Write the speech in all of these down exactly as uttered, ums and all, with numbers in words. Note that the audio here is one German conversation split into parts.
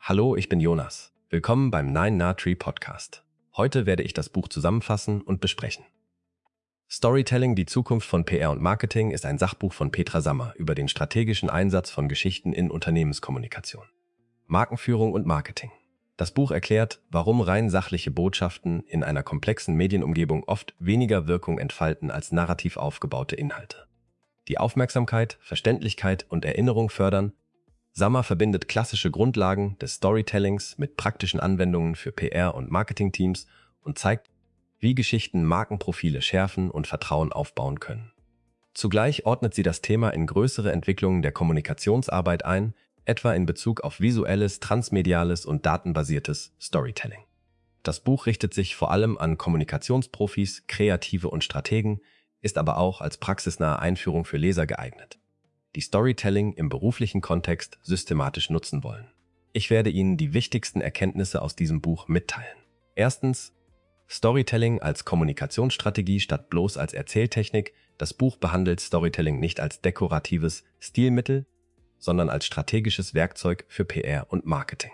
Hallo, ich bin Jonas. Willkommen beim Nine Na Tree Podcast. Heute werde ich das Buch zusammenfassen und besprechen. Storytelling, die Zukunft von P R und Marketing ist ein Sachbuch von Petra Sammer über den strategischen Einsatz von Geschichten in Unternehmenskommunikation, Markenführung und Marketing. Das Buch erklärt, warum rein sachliche Botschaften in einer komplexen Medienumgebung oft weniger Wirkung entfalten als narrativ aufgebaute Inhalte, die Aufmerksamkeit, Verständlichkeit und Erinnerung fördern. Sammer verbindet klassische Grundlagen des Storytellings mit praktischen Anwendungen für P R- und Marketingteams und zeigt, wie Geschichten Markenprofile schärfen und Vertrauen aufbauen können. Zugleich ordnet sie das Thema in größere Entwicklungen der Kommunikationsarbeit ein, etwa in Bezug auf visuelles, transmediales und datenbasiertes Storytelling. Das Buch richtet sich vor allem an Kommunikationsprofis, Kreative und Strategen, ist aber auch als praxisnahe Einführung für Leser geeignet, die Storytelling im beruflichen Kontext systematisch nutzen wollen. Ich werde Ihnen die wichtigsten Erkenntnisse aus diesem Buch mitteilen. Erstens, Storytelling als Kommunikationsstrategie statt bloß als Erzähltechnik. Das Buch behandelt Storytelling nicht als dekoratives Stilmittel, sondern als strategisches Werkzeug für P R und Marketing.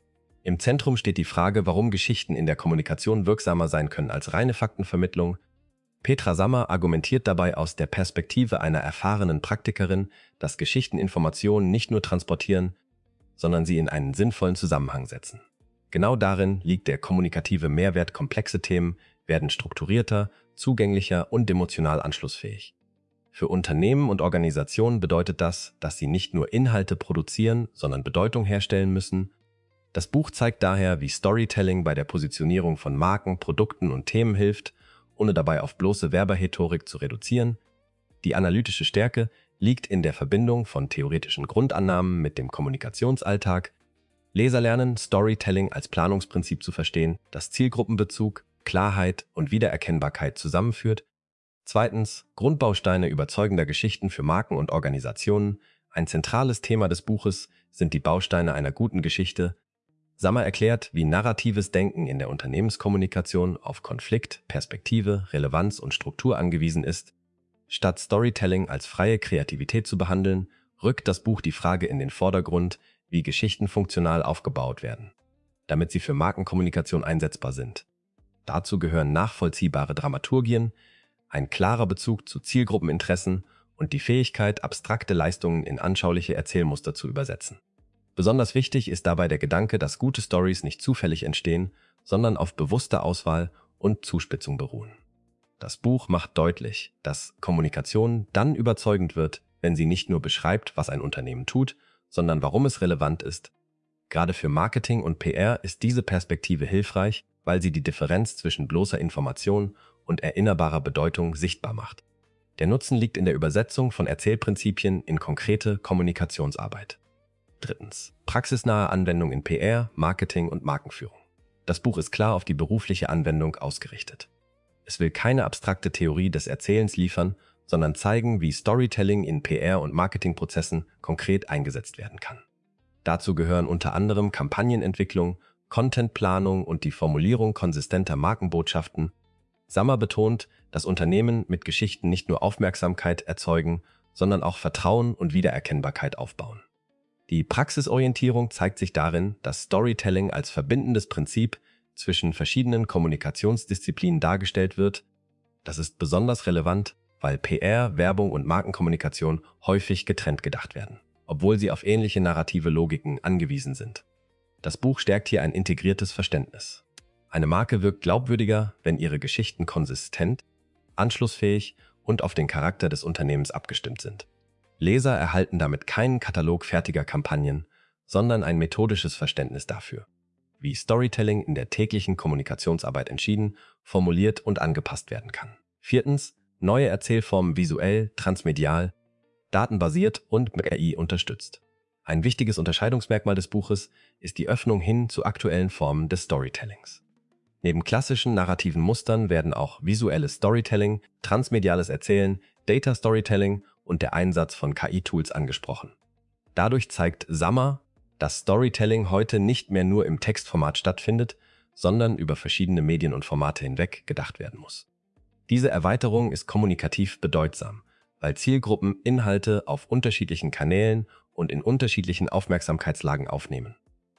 Im Zentrum steht die Frage, warum Geschichten in der Kommunikation wirksamer sein können als reine Faktenvermittlung. Petra Sammer argumentiert dabei aus der Perspektive einer erfahrenen Praktikerin, dass Geschichten Informationen nicht nur transportieren, sondern sie in einen sinnvollen Zusammenhang setzen. Genau darin liegt der kommunikative Mehrwert. Komplexe Themen werden strukturierter, zugänglicher und emotional anschlussfähig. Für Unternehmen und Organisationen bedeutet das, dass sie nicht nur Inhalte produzieren, sondern Bedeutung herstellen müssen. Das Buch zeigt daher, wie Storytelling bei der Positionierung von Marken, Produkten und Themen hilft, ohne dabei auf bloße Werberhetorik zu reduzieren. Die analytische Stärke liegt in der Verbindung von theoretischen Grundannahmen mit dem Kommunikationsalltag. Leser lernen, Storytelling als Planungsprinzip zu verstehen, das Zielgruppenbezug, Klarheit und Wiedererkennbarkeit zusammenführt. Zweitens, Grundbausteine überzeugender Geschichten für Marken und Organisationen. Ein zentrales Thema des Buches sind die Bausteine einer guten Geschichte. Sammer erklärt, wie narratives Denken in der Unternehmenskommunikation auf Konflikt, Perspektive, Relevanz und Struktur angewiesen ist. Statt Storytelling als freie Kreativität zu behandeln, rückt das Buch die Frage in den Vordergrund, wie Geschichten funktional aufgebaut werden, damit sie für Markenkommunikation einsetzbar sind. Dazu gehören nachvollziehbare Dramaturgien, ein klarer Bezug zu Zielgruppeninteressen und die Fähigkeit, abstrakte Leistungen in anschauliche Erzählmuster zu übersetzen. Besonders wichtig ist dabei der Gedanke, dass gute Stories nicht zufällig entstehen, sondern auf bewusster Auswahl und Zuspitzung beruhen. Das Buch macht deutlich, dass Kommunikation dann überzeugend wird, wenn sie nicht nur beschreibt, was ein Unternehmen tut, sondern warum es relevant ist. Gerade für Marketing und P R ist diese Perspektive hilfreich, weil sie die Differenz zwischen bloßer Information und erinnerbarer Bedeutung sichtbar macht. Der Nutzen liegt in der Übersetzung von Erzählprinzipien in konkrete Kommunikationsarbeit. Drittens. Praxisnahe Anwendung in P R, Marketing und Markenführung. Das Buch ist klar auf die berufliche Anwendung ausgerichtet. Es will keine abstrakte Theorie des Erzählens liefern, sondern zeigen, wie Storytelling in P R- und Marketingprozessen konkret eingesetzt werden kann. Dazu gehören unter anderem Kampagnenentwicklung, Contentplanung und die Formulierung konsistenter Markenbotschaften. Sammer betont, dass Unternehmen mit Geschichten nicht nur Aufmerksamkeit erzeugen, sondern auch Vertrauen und Wiedererkennbarkeit aufbauen. Die Praxisorientierung zeigt sich darin, dass Storytelling als verbindendes Prinzip zwischen verschiedenen Kommunikationsdisziplinen dargestellt wird. Das ist besonders relevant, weil P R, Werbung und Markenkommunikation häufig getrennt gedacht werden, obwohl sie auf ähnliche narrative Logiken angewiesen sind. Das Buch stärkt hier ein integriertes Verständnis. Eine Marke wirkt glaubwürdiger, wenn ihre Geschichten konsistent, anschlussfähig und auf den Charakter des Unternehmens abgestimmt sind. Leser erhalten damit keinen Katalog fertiger Kampagnen, sondern ein methodisches Verständnis dafür, wie Storytelling in der täglichen Kommunikationsarbeit entschieden, formuliert und angepasst werden kann. Viertens, neue Erzählformen visuell, transmedial, datenbasiert und mit K I unterstützt. Ein wichtiges Unterscheidungsmerkmal des Buches ist die Öffnung hin zu aktuellen Formen des Storytellings. Neben klassischen narrativen Mustern werden auch visuelles Storytelling, transmediales Erzählen, Data Storytelling und der Einsatz von K I-Tools angesprochen. Dadurch zeigt Sammer, dass Storytelling heute nicht mehr nur im Textformat stattfindet, sondern über verschiedene Medien und Formate hinweg gedacht werden muss. Diese Erweiterung ist kommunikativ bedeutsam, weil Zielgruppen Inhalte auf unterschiedlichen Kanälen und in unterschiedlichen Aufmerksamkeitslagen aufnehmen.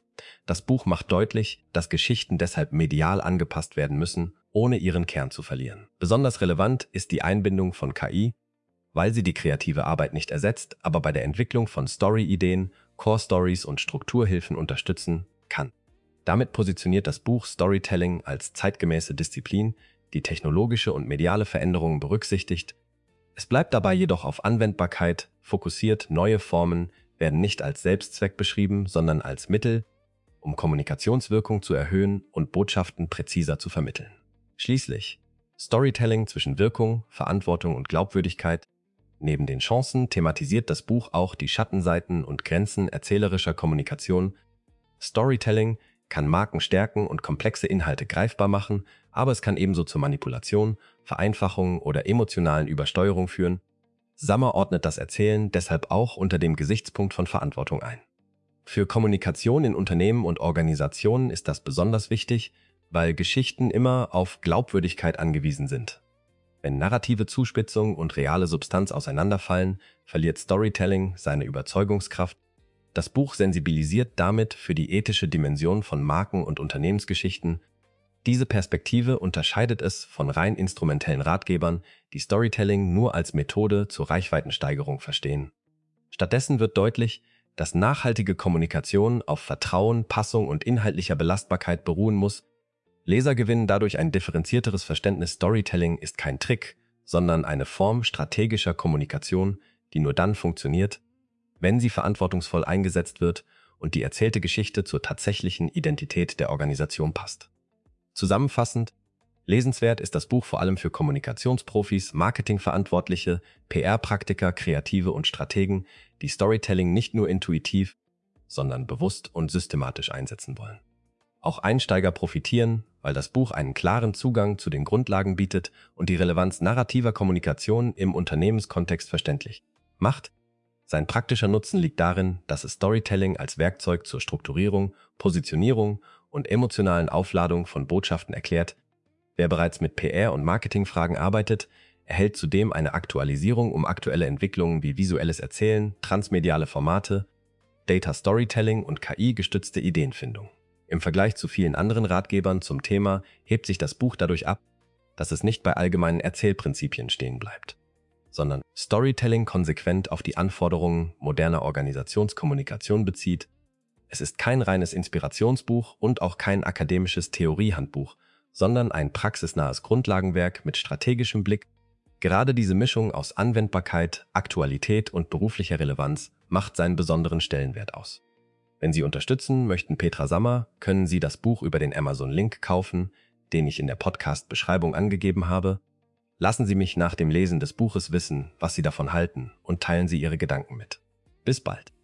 Das Buch macht deutlich, dass Geschichten deshalb medial angepasst werden müssen, ohne ihren Kern zu verlieren. Besonders relevant ist die Einbindung von K I, weil sie die kreative Arbeit nicht ersetzt, aber bei der Entwicklung von Story-Ideen, Core-Stories und Strukturhilfen unterstützen kann. Damit positioniert das Buch Storytelling als zeitgemäße Disziplin, die technologische und mediale Veränderungen berücksichtigt. Es bleibt dabei jedoch auf Anwendbarkeit fokussiert. Neue Formen werden nicht als Selbstzweck beschrieben, sondern als Mittel, um Kommunikationswirkung zu erhöhen und Botschaften präziser zu vermitteln. Schließlich Storytelling zwischen Wirkung, Verantwortung und Glaubwürdigkeit. Neben den Chancen thematisiert das Buch auch die Schattenseiten und Grenzen erzählerischer Kommunikation. Storytelling kann Marken stärken und komplexe Inhalte greifbar machen, aber es kann ebenso zur Manipulation, Vereinfachung oder emotionalen Übersteuerung führen. Sammer ordnet das Erzählen deshalb auch unter dem Gesichtspunkt von Verantwortung ein. Für Kommunikation in Unternehmen und Organisationen ist das besonders wichtig, weil Geschichten immer auf Glaubwürdigkeit angewiesen sind. Wenn narrative Zuspitzung und reale Substanz auseinanderfallen, verliert Storytelling seine Überzeugungskraft. Das Buch sensibilisiert damit für die ethische Dimension von Marken- und Unternehmensgeschichten. Diese Perspektive unterscheidet es von rein instrumentellen Ratgebern, die Storytelling nur als Methode zur Reichweitensteigerung verstehen. Stattdessen wird deutlich, dass nachhaltige Kommunikation auf Vertrauen, Passung und inhaltlicher Belastbarkeit beruhen muss. Leser gewinnen dadurch ein differenzierteres Verständnis. Storytelling ist kein Trick, sondern eine Form strategischer Kommunikation, die nur dann funktioniert, wenn sie verantwortungsvoll eingesetzt wird und die erzählte Geschichte zur tatsächlichen Identität der Organisation passt. Zusammenfassend, lesenswert ist das Buch vor allem für Kommunikationsprofis, Marketingverantwortliche, P R-Praktiker, Kreative und Strategen, die Storytelling nicht nur intuitiv, sondern bewusst und systematisch einsetzen wollen. Auch Einsteiger profitieren, weil das Buch einen klaren Zugang zu den Grundlagen bietet und die Relevanz narrativer Kommunikation im Unternehmenskontext verständlich macht. Sein praktischer Nutzen liegt darin, dass es Storytelling als Werkzeug zur Strukturierung, Positionierung und emotionalen Aufladung von Botschaften erklärt. Wer bereits mit P R- und Marketingfragen arbeitet, erhält zudem eine Aktualisierung um aktuelle Entwicklungen wie visuelles Erzählen, transmediale Formate, Data Storytelling und K I-gestützte Ideenfindung. Im Vergleich zu vielen anderen Ratgebern zum Thema hebt sich das Buch dadurch ab, dass es nicht bei allgemeinen Erzählprinzipien stehen bleibt, sondern Storytelling konsequent auf die Anforderungen moderner Organisationskommunikation bezieht. Es ist kein reines Inspirationsbuch und auch kein akademisches Theoriehandbuch, sondern ein praxisnahes Grundlagenwerk mit strategischem Blick. Gerade diese Mischung aus Anwendbarkeit, Aktualität und beruflicher Relevanz macht seinen besonderen Stellenwert aus. Wenn Sie unterstützen möchten Petra Sammer, können Sie das Buch über den Amazon-Link kaufen, den ich in der Podcast-Beschreibung angegeben habe. Lassen Sie mich nach dem Lesen des Buches wissen, was Sie davon halten, und teilen Sie Ihre Gedanken mit. Bis bald!